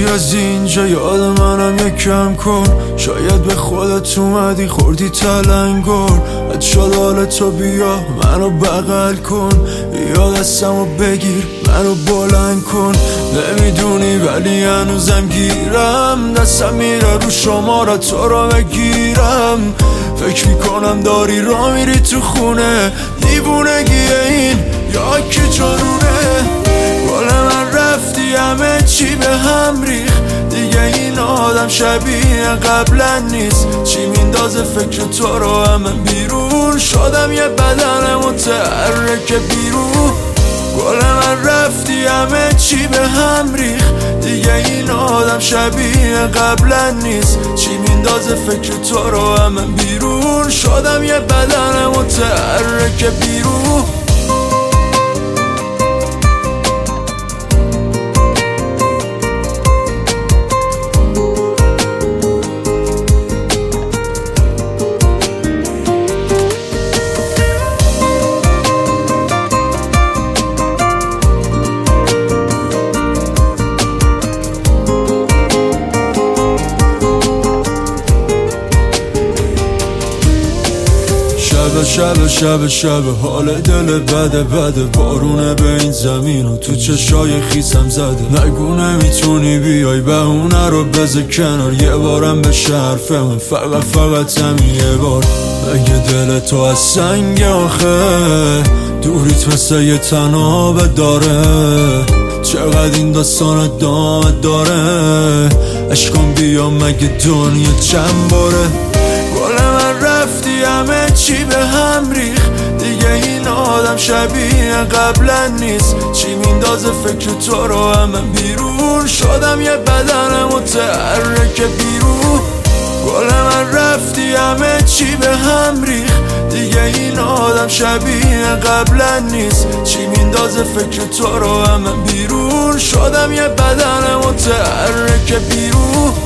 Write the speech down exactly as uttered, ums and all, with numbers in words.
از اینجا یاد منم یکم کن، شاید به خودت اومدی خوردی تلنگر. اد شد حال تو بیا منو بغل کن، بیا دستمو بگیر منو بلند کن. نمیدونی ولی هنوزم گیرم، دستم میره رو شماره تو رو بگیرم. فکر میکنم داری را میری تو خونه، دیوونگیه این یا که جنونه. گل من رفتی همه چی به هم ریخ، دیگه این آدم شبیه قبلا نیست. چی میندازه فکر تو رو همه بیرون، شدم یه بدن متحرک بیرون. گل من رفتی همه چی به هم ریخ، دیگه این آدم شبیه قبلا نیست. چی میندازه فکر تو رو همه بیرون، شدم یه بدن متحرک بیرون. شب شب شب حال دل بده بده، بارونه به این زمین و تو چشای خیسم زده. نگو نمیتونی بیای بهونه رو بذار کنار، یه بارم به حرف من فقط فقط همین یه بار. اگه دل تو از سنگ آخه دوریت مثل یه تنابه داره، چقدر این داستان دامه داره. عشقم بیا مگه دنیا چند باره. گل من رفتی همه چی به هم ریخ، دیگه این آدم شبیه قبلا نیست. چی میندازه فکر تو رو همه بیرون، شدم یه بدن متحرک بیرون. گل من رفتی همه چی به هم ریخ، دیگه این آدم شبیه قبلا نیست. چی میندازه فکر تو رو همه بیرون، شدم یه بدن متحرک بیرون.